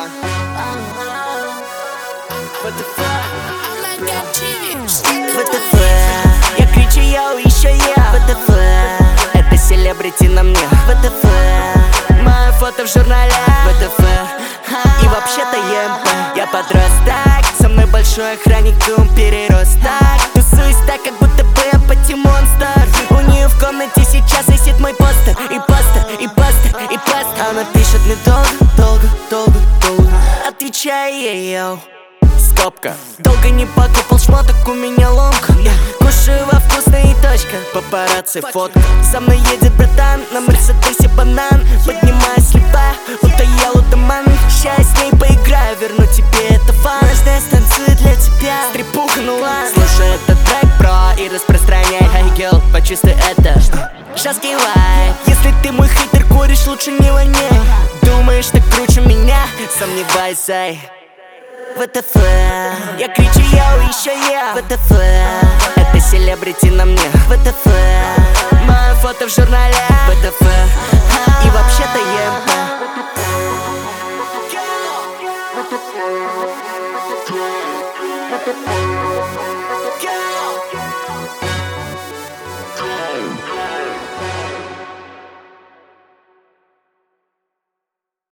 ВТФ, я кричу, йоу, еще я. ВТФ, это селебрити на мне. ВТФ, мое фото в журнале. ВТФ, и вообще-то ЕМП. Я подросток, со мной большой охранник, дум переросток. Тусуюсь так, как будто бы я пати-монстр. У нее в комнате сейчас висит мой постер. И постер, и постер, и постер. Она пишет мне долго. Отвечаю ей, йоу. Скобка. Долго не покупал шмоток, у меня ломка. Кушаю во вкусной и точка. Папарацци, фотка. За мной едет братан, на мерседесе банан. Поднимаюсь слепая, будто я лудоман. Ща я с ней поиграю, верну тебе это фан. Нежная станцует для тебя, стрипухнула. Слушай этот трек, бро, и распространяй. Hey girl, почувствуй это. Жесткий лайк. Если ты мой хейтер, куришь, лучше не воняй. Думаешь, ты круче меня? Сомневайся. ВТФ, я кричу, йоу, еще я. ВТФ, это селебрити на мне. ВТФ, мое фото в журнале. ВТФ,